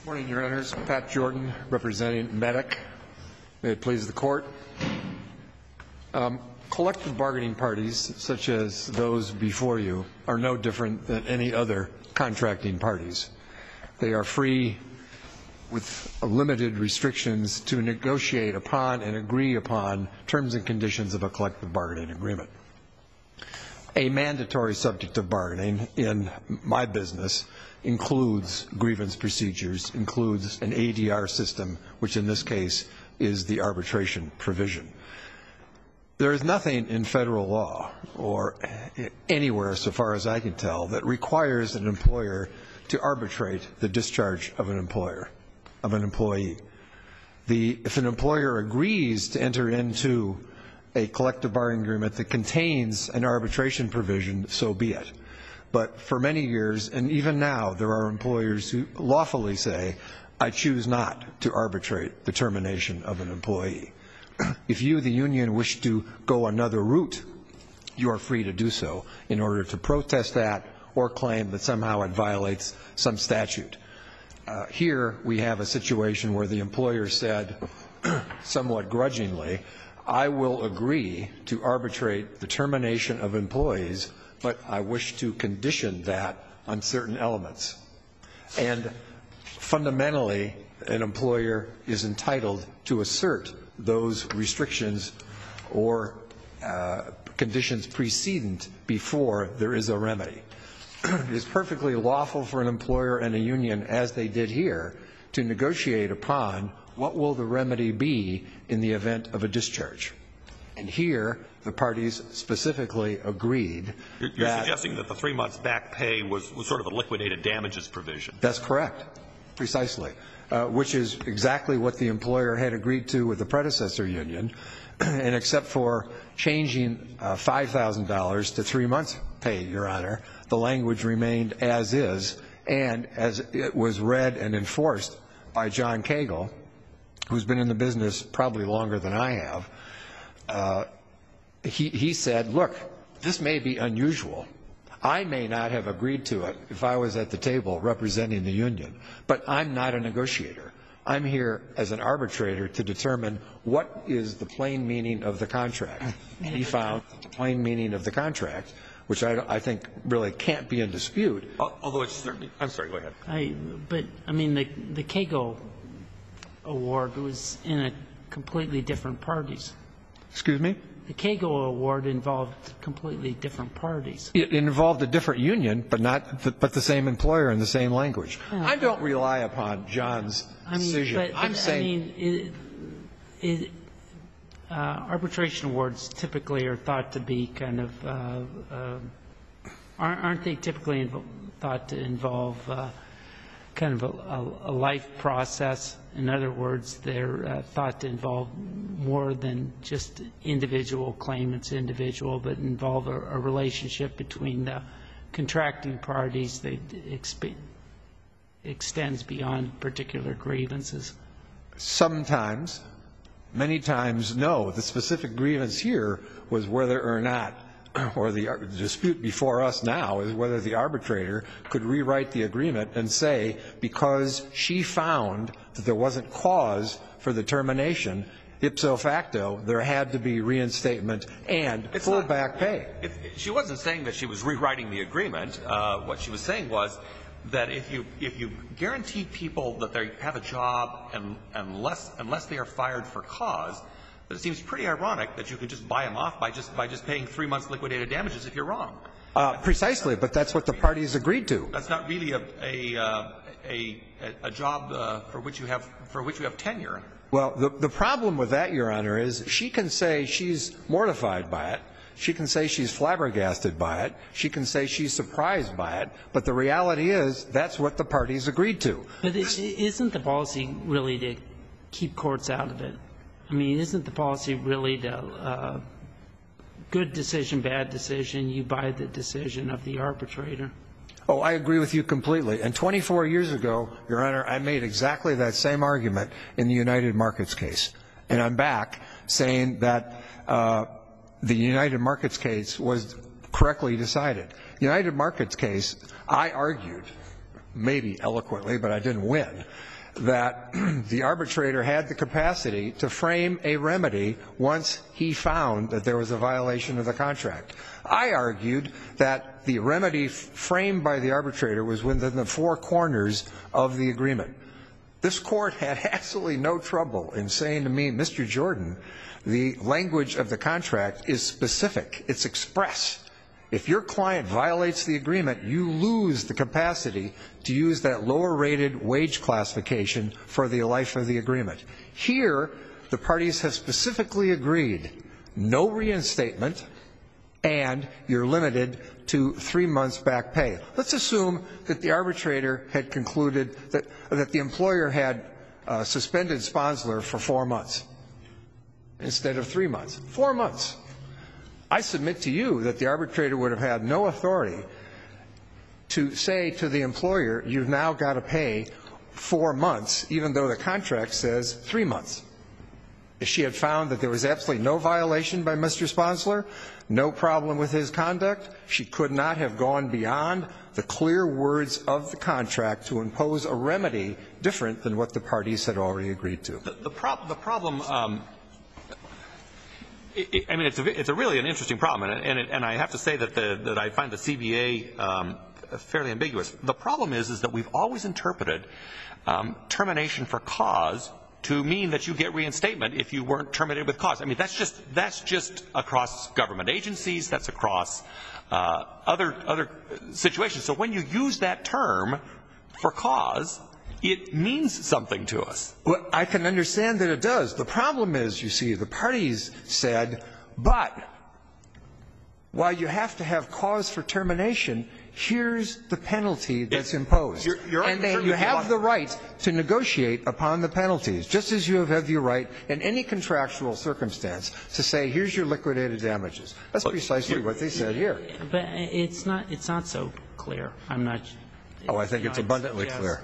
Morning, Your Honors. Pat Jordan, representing MEDIC. May it please the Court. Collective bargaining parties, such as those before you, are no different than any other contracting parties. They are free, with limited restrictions, to negotiate upon and agree upon terms and conditions of a collective bargaining agreement. A mandatory subject of bargaining in my business includes grievance procedures, includes an ADR system, which in this case is the arbitration provision. There is nothing in federal law or anywhere, so far as I can tell, that requires an employer to arbitrate the discharge of an employee. If an employer agrees to enter into a collective bargaining agreement that contains an arbitration provision, so be it. But for many years, and even now, there are employers who lawfully say, I choose not to arbitrate the termination of an employee. If you, the union, wish to go another route, you are free to do so in order to protest that or claim that somehow it violates some statute. Here we have a situation where the employer said, somewhat grudgingly, I will agree to arbitrate the termination of employees, but I wish to condition that on certain elements. And fundamentally, an employer is entitled to assert those restrictions or conditions precedent before there is a remedy. It is perfectly lawful for an employer and a union, as they did here, to negotiate upon what will the remedy be in the event of a discharge. And here, the parties specifically agreed You're suggesting that the 3 months back pay was sort of a liquidated damages provision. That's correct, precisely, which is exactly what the employer had agreed to with the predecessor union, and except for changing $5,000 to 3 months pay, Your Honor, the language remained as is, and as it was read and enforced by John Cagle, who's been in the business probably longer than I have. He said, look, this may be unusual. I may not have agreed to it if I was at the table representing the union, but I'm not a negotiator. I'm here as an arbitrator to determine what is the plain meaning of the contract. And he found the plain meaning of the contract, which I think really can't be in dispute. Although it's certainly, I'm sorry, go ahead. But I mean, the Cagle award was in a completely different parties. Excuse me? The Cagle award involved completely different parties. It involved a different union, but the same employer and the same language. Yeah. I don't rely upon John's decision. Arbitration awards typically are thought to be kind of aren't they typically thought to involve kind of a life process? In other words, they're thought to involve more than just individual claimants, but involve a relationship between the contracting parties that extends beyond particular grievances. Sometimes, many times, no. The specific grievance here was whether or not, or the dispute before us now is whether the arbitrator could rewrite the agreement and say, because she found that there wasn't cause for the termination, ipso facto, there had to be reinstatement and full back pay. She wasn't saying that she was rewriting the agreement. What she was saying was that if you guarantee people that they have a job unless they are fired for cause, that it seems pretty ironic that you could just buy them off by just paying 3 months liquidated damages if you're wrong. Precisely, but that's what the parties agreed to. That's not really a job for which you have tenure. Well, the problem with that, Your Honor, is she can say she's mortified by it. She can say she's flabbergasted by it. She can say she's surprised by it. But the reality is that's what the parties agreed to. But isn't the policy really to keep courts out of it? I mean, isn't the policy really to good decision, bad decision, you buy the decision of the arbitrator? Oh, I agree with you completely. And 24 years ago, Your Honor, I made exactly that same argument in the United Markets case. And I'm back saying that the United Markets case was correctly decided. The United Markets case, I argued, maybe eloquently, but I didn't win, that the arbitrator had the capacity to frame a remedy once he found that there was a violation of the contract. I argued that the remedy framed by the arbitrator was within the four corners of the agreement. This court had absolutely no trouble in saying to me, Mr. Jordan, the language of the contract is specific. It's express. If your client violates the agreement, you lose the capacity to use that lower-rated wage classification for the life of the agreement. Here, the parties have specifically agreed no reinstatement, and you're limited to 3 months back pay. Let's assume that the arbitrator had concluded that the employer had suspended Sponsler for 4 months instead of 3 months. 4 months. I submit to you that the arbitrator would have had no authority to say to the employer, you've now got to pay 4 months, even though the contract says 3 months. If she had found that there was absolutely no violation by Mr. Sponsler, no problem with his conduct, she could not have gone beyond the clear words of the contract to impose a remedy different than what the parties had already agreed to. The problem I mean, it's a really an interesting problem, and I have to say that I find the CBA fairly ambiguous. The problem is that we've always interpreted termination for cause to mean that you get reinstatement if you weren't terminated with cause. I mean, that's just across government agencies. That's across other situations. So when you use that term for cause, it means something to us. Well, I can understand that it does. The problem is, you see, the parties said, but while you have to have cause for termination, here's the penalty that's imposed. And then you have the right to negotiate upon the penalties, just as you have the right in any contractual circumstance to say, here's your liquidated damages. That's precisely what they said here. But it's not so clear. I'm not. Oh, I think it's abundantly clear.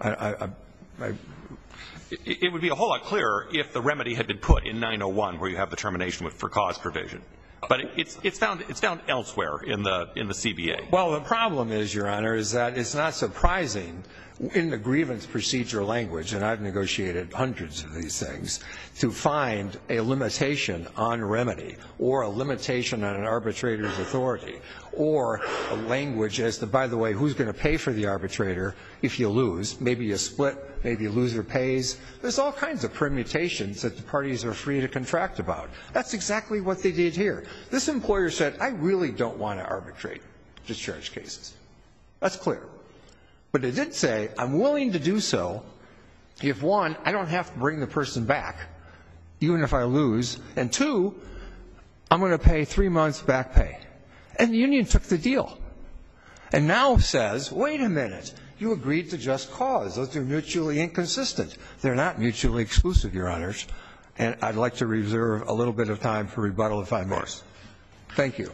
It would be a whole lot clearer if the remedy had been put in 901, where you have the termination for cause provision. But it's found elsewhere in the CBA. Well, the problem is, Your Honor, is that it's not surprising in the grievance procedure language, and I've negotiated hundreds of these things, to find a limitation on remedy or a limitation on an arbitrator's authority or a language as to, by the way, who's going to pay for the arbitrator if you lose. Maybe you split, maybe a loser pays. There's all kinds of permutations that the parties are free to contract about. That's exactly what they did here. This employer said, I really don't want to arbitrate discharge cases. That's clear. But it did say, I'm willing to do so if, one, I don't have to bring the person back, even if I lose, and two, I'm going to pay 3 months back pay. And the union took the deal. And now says, wait a minute, you agreed to just cause. Those are mutually inconsistent. They're not mutually exclusive, Your Honors. And I'd like to reserve a little bit of time for rebuttal if I may. Thank you.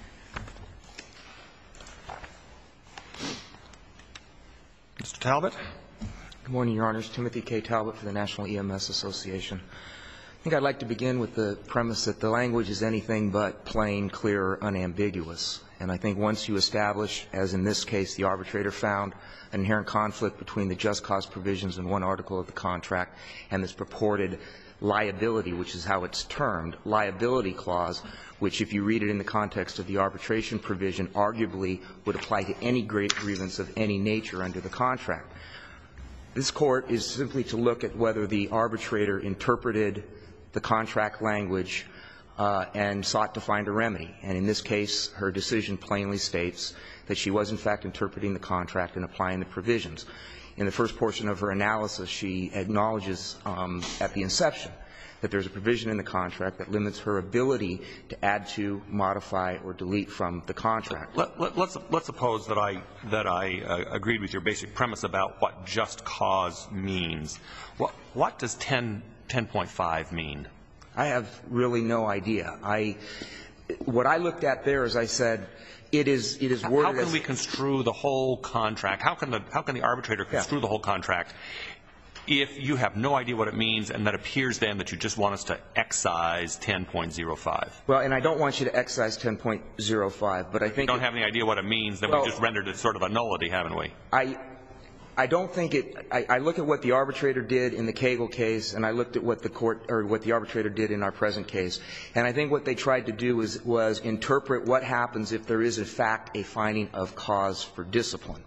Mr. Talbot. Good morning, Your Honors. Timothy K. Talbot for the National EMS Association. I think I'd like to begin with the premise that the language is anything but plain, clear, unambiguous. And I think once you establish, as in this case the arbitrator found, an inherent conflict between the just cause provisions in one article of the contract and this purported liability, which is how it's termed, liability clause, which if you read it in the context of the arbitration provision, arguably would apply to any great grievance of any nature under the contract. This Court is simply to look at whether the arbitrator interpreted the contract language and sought to find a remedy. And in this case, her decision plainly states that she was, in fact, interpreting the contract and applying the provisions. In the first portion of her analysis, she acknowledges at the inception that there's a provision in the contract that limits her ability to add to, modify, or delete from the contract. Let's suppose that I agreed with your basic premise about what just cause means. What does 10.5 mean? I have really no idea. What I looked at there is I said it is worded as. How can we construe the whole contract? How can the arbitrator construe the whole contract if you have no idea what it means and that appears then that you just want us to excise 10.05? Well, and I don't want you to excise 10.05, but I think. We don't have any idea what it means, then we just rendered it sort of a nullity, haven't we? I don't think it – I look at what the arbitrator did in the Cagle case, and I looked at what the court – or what the arbitrator did in our present case. And I think what they tried to do was interpret what happens if there is, in fact, a finding of cause for discipline.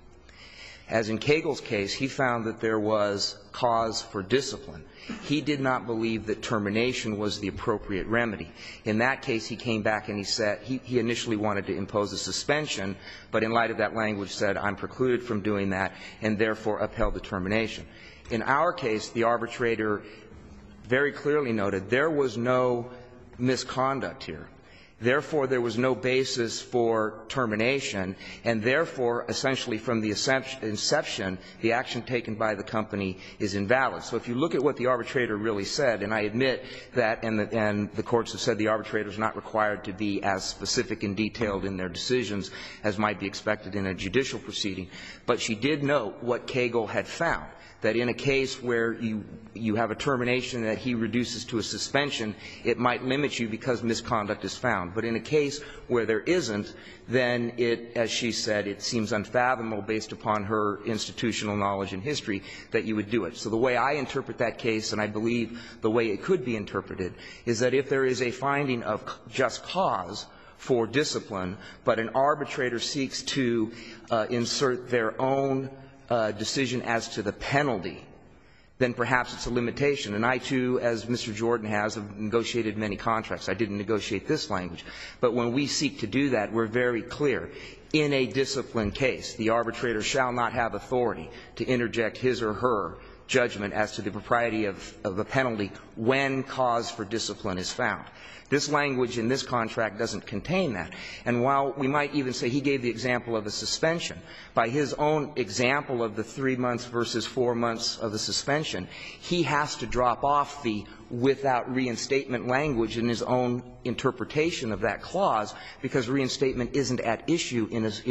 As in Cagle's case, he found that there was cause for discipline. He did not believe that termination was the appropriate remedy. In that case, he came back and he said he initially wanted to impose a suspension, but in light of that language said, I'm precluded from doing that, and therefore upheld the termination. In our case, the arbitrator very clearly noted there was no misconduct here. Therefore, there was no basis for termination, and therefore, essentially from the inception, the action taken by the company is invalid. So if you look at what the arbitrator really said, and I admit that, and the courts have said the arbitrator is not required to be as specific and detailed in their decisions as might be expected in a judicial proceeding, but she did note what Cagle had found, that in a case where you have a termination that he reduces to a suspension, it might limit you because misconduct is found. But in a case where there isn't, then it, as she said, it seems unfathomable based upon her institutional knowledge and history that you would do it. So the way I interpret that case, and I believe the way it could be interpreted, is that if there is a finding of just cause for discipline, but an arbitrator seeks to insert their own decision as to the penalty, then perhaps it's a limitation. And I, too, as Mr. Jordan has, have negotiated many contracts. I didn't negotiate this language. But when we seek to do that, we're very clear. In a discipline case, the arbitrator shall not have authority to interject his or her judgment as to the propriety of the penalty when cause for discipline is found. This language in this contract doesn't contain that. And while we might even say he gave the example of a suspension, by his own example of the 3 months versus 4 months of the suspension, he has to drop off the without reinstatement language in his own interpretation of that clause, because reinstatement isn't at issue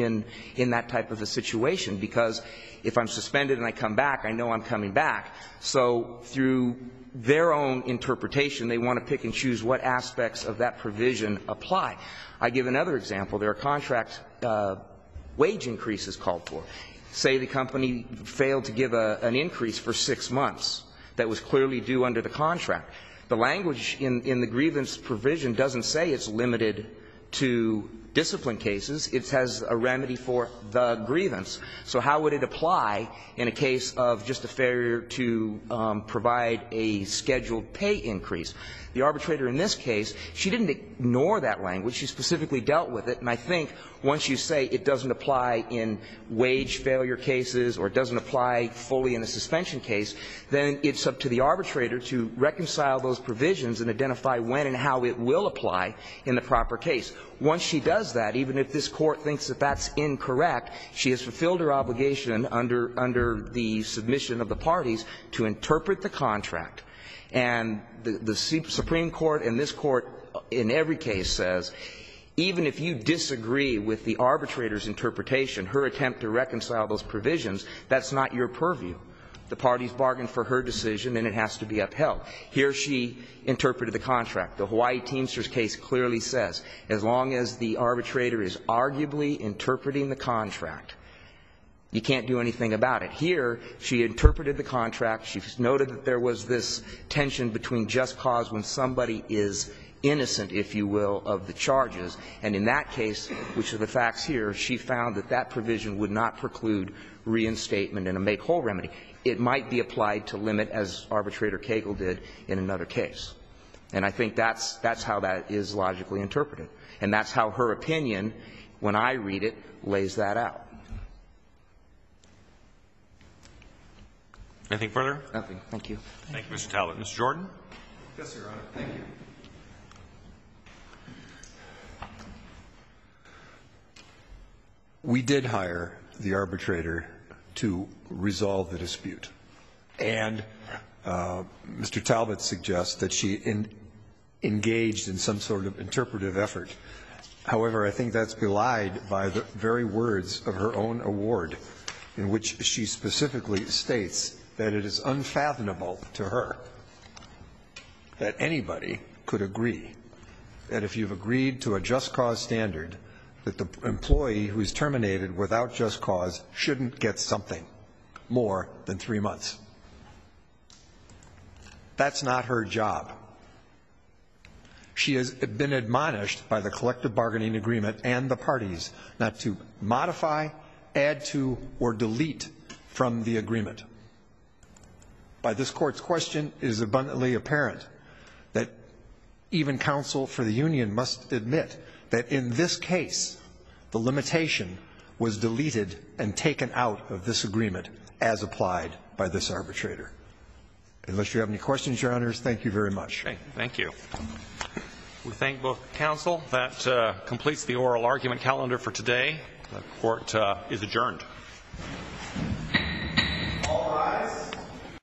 in that type of a situation. Because if I'm suspended and I come back, I know I'm coming back. So through their own interpretation, they want to pick and choose what aspects of that provision apply. I give another example. There are contract wage increases called for. Say the company failed to give an increase for 6 months that was clearly due under the contract. The language in the grievance provision doesn't say it's limited to discipline cases. It has a remedy for the grievance. So how would it apply in a case of just a failure to provide a scheduled pay increase? The arbitrator in this case, she didn't ignore that language. She specifically dealt with it. And I think once you say it doesn't apply in wage failure cases or it doesn't apply fully in a suspension case, then it's up to the arbitrator to reconcile those provisions and identify when and how it will apply in the proper case. Once she does that, even if this Court thinks that that's incorrect, she has fulfilled her obligation under the submission of the parties to interpret the contract. And the Supreme Court and this Court in every case says, even if you disagree with the arbitrator's interpretation, her attempt to reconcile those provisions, that's not your purview. The parties bargained for her decision, and it has to be upheld. Here she interpreted the contract. The Hawaii Teamsters case clearly says, as long as the arbitrator is arguably interpreting the contract, you can't do anything about it. Here, she interpreted the contract. She noted that there was this tension between just cause when somebody is innocent, if you will, of the charges. And in that case, which are the facts here, she found that that provision would not preclude reinstatement and a make-whole remedy. It might be applied to limit, as Arbitrator Cagle did in another case. And I think that's how that is logically interpreted. And that's how her opinion, when I read it, lays that out. Anything further? Nothing. Thank you. Thank you, Mr. Talbot. Mr. Jordan? Yes, Your Honor. Thank you. We did hire the arbitrator to resolve the dispute. And Mr. Talbot suggests that she engaged in some sort of interpretive effort. However, I think that's belied by the very words of her own award, in which she specifically states that it is unfathomable to her that anybody could agree that if you've agreed to a just cause standard, that the employee who is terminated without just cause shouldn't get something. more than 3 months. That's not her job. She has been admonished by the collective bargaining agreement and the parties not to modify, add to, or delete from the agreement. By this Court's question, it is abundantly apparent that even counsel for the union must admit that in this case, the limitation was deleted and taken out of this agreement as applied by this arbitrator. Unless you have any questions, Your Honors, thank you very much. Okay, thank you. We thank both counsel. That completes the oral argument calendar for today. The Court is adjourned.